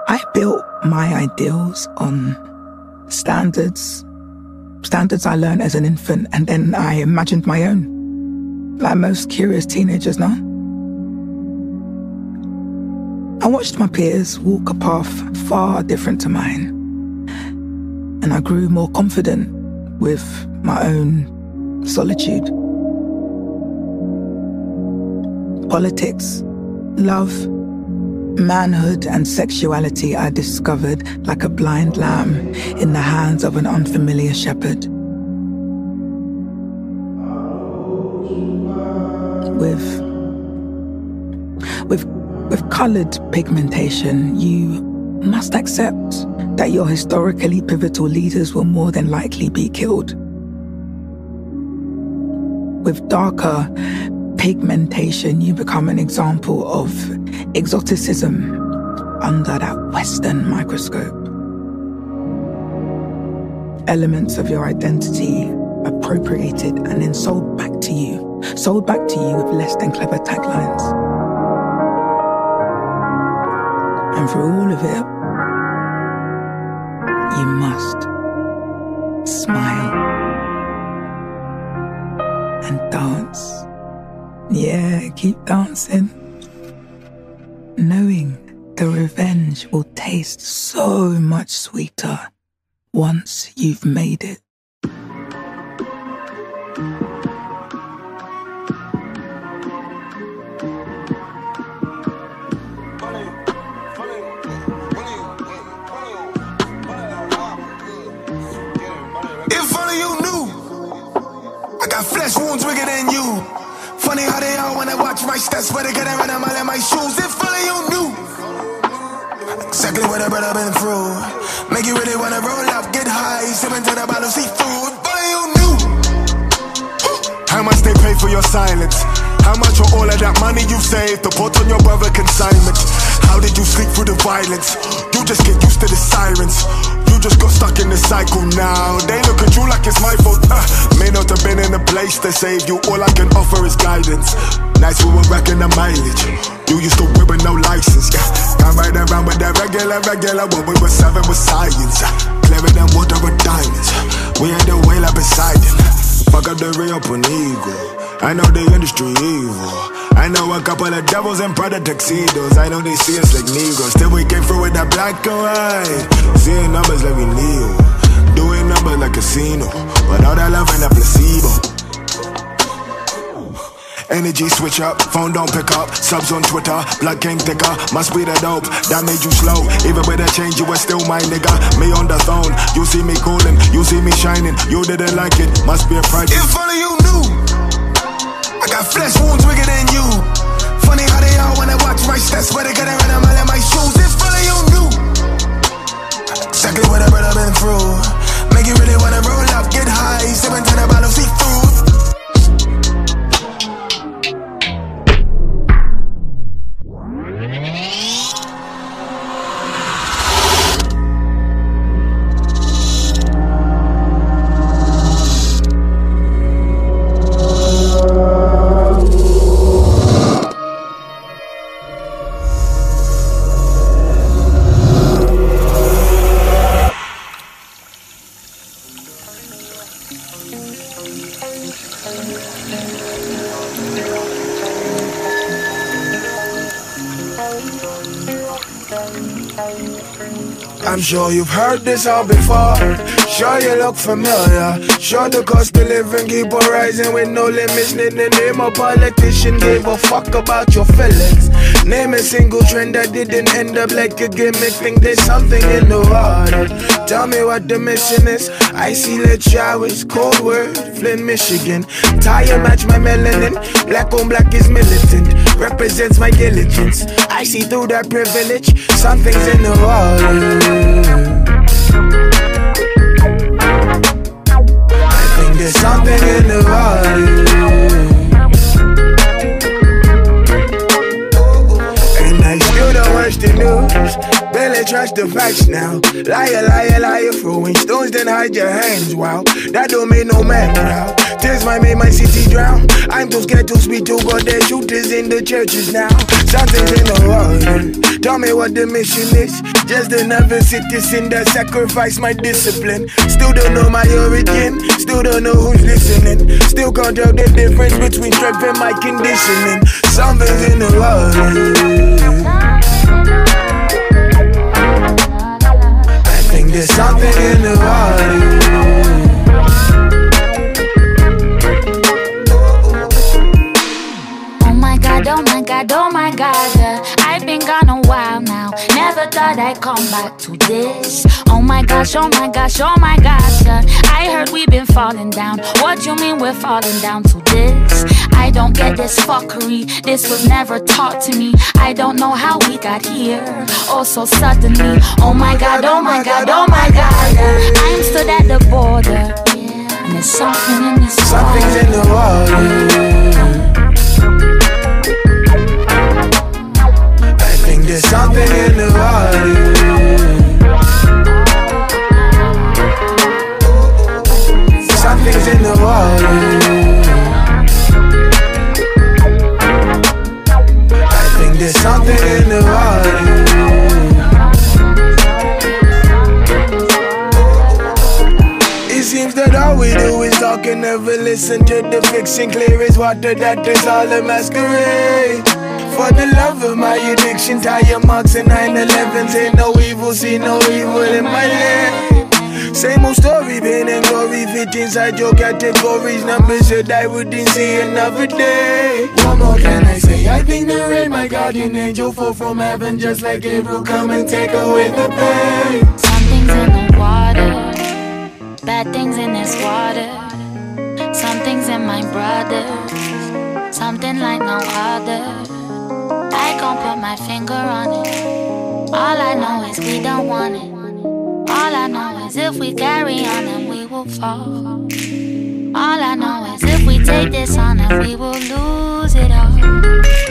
I built my ideals on standards I learned as an infant, and then I imagined my own, like most curious teenagers now. I watched my peers walk a path far different to mine, and I grew more confident with my own solitude. Politics, love, manhood and sexuality I discovered like a blind lamb in the hands of an unfamiliar shepherd. With colored pigmentation, you must accept that your historically pivotal leaders will more than likely be killed. With darker pigmentation, you become an example of exoticism under that Western microscope. Elements of your identity appropriated and then sold back to you with less than clever taglines. And for all of it, you must smile and dance. Yeah, keep dancing, knowing the revenge will taste so much sweeter once you've made it. If only you knew, I got flesh wounds bigger than you. Funny how they all when I watch my steps, but they get around a mile in my shoes. If only you knew exactly what I've been through. Make you really wanna roll up, get high, sipping to the bottle, see food. If only you knew how much they pay for your silence, how much of all of that money you saved to put on your brother consignment. How did you sleep through the violence? You just get used to the sirens. You just got stuck in the cycle now. They look at you like it's my fault. May not have been in a place to save you. All I can offer is guidance. Nights we were racking the mileage. You used to whip with no license. I'm riding around with that regular. What we were serving was science. Clearer than water with diamonds. We had the whale up beside it. Fuck up the re-up on ego. I know the industry evil. I know a couple of devils in Prada tuxedos. I know they see us like Negroes. Still we came through with that black and white. Seeing numbers like we kneel. Doing numbers like casino. But all that love ain't a placebo. Energy switch up, phone don't pick up. Subs on Twitter, blood came thicker. Must be the dope, that made you slow. Even with a change, you were still my nigga. Me on the throne, you see me cooling, you see me shining. You didn't like it, must be a pride. If only you knew, I got flesh wounds bigger than you. Funny how they all when I watch my steps, but they get around a mile in my shoes. If only you knew exactly what I've been through. Make you really wanna roll up, get high, sipping to the bottle, see food. I'm sure you've heard this all before. Sure you look familiar. Sure the cost of living keep on rising with no limits. Name a politician gave a fuck about your feelings. Name a single trend that didn't end up like a gimmick. Think there's something in the water. Tell me what the mission is. Icy lit showers, cold word, Flint, Michigan. Tire match my melanin. Black on black is militant. Represents my diligence. I see through that privilege. Something's in the water. I think there's something in the water. And I still don't watch the news. Barely trust the facts now. Liar, liar, liar. Throwing stones, then hide your hands. Wow, that don't make no man proud. Tears might make my city drown. I'm too scared to speak to God. There's shooters in the churches now. Something's in the water. Tell me what the mission is. Just another citizen that sacrificed my discipline. Still don't know my origin. Still don't know who's listening. Still can't tell the difference between strength and my conditioning. Something's in the water. I think there's something in the water. Oh my God, oh my God, I've been gone a while now. Never thought I'd come back to this. Oh my gosh, oh my gosh, oh my gosh, I heard we've been falling down. What you mean we're falling down to this? I don't get this fuckery. This was never taught to me. I don't know how we got here. Oh, so suddenly. Oh my God, oh my God, oh my God, I'm stood at the border, yeah, and there's something in this water. Something's in the water. There's something in the water. Something's in the water. I think there's something in the water. It seems that all we do is talk and never listen to the fiction. Clear as water that is all a masquerade. For the love of my addiction, tire marks and 9/11s. Ain't no evil, see no evil in my life. Same old story, pain and glory, fit inside your categories. Numbers that I wouldn't see another day. What more can I say? I think the rain, my guardian angel, fall from heaven just like Gabriel, come and take away the pain. Something's in the water, bad things in this water. Something's in my brother, something like no other. I can't put my finger on it. All I know is we don't want it. All I know is if we carry on then we will fall. All I know is if we take this on then we will lose it all.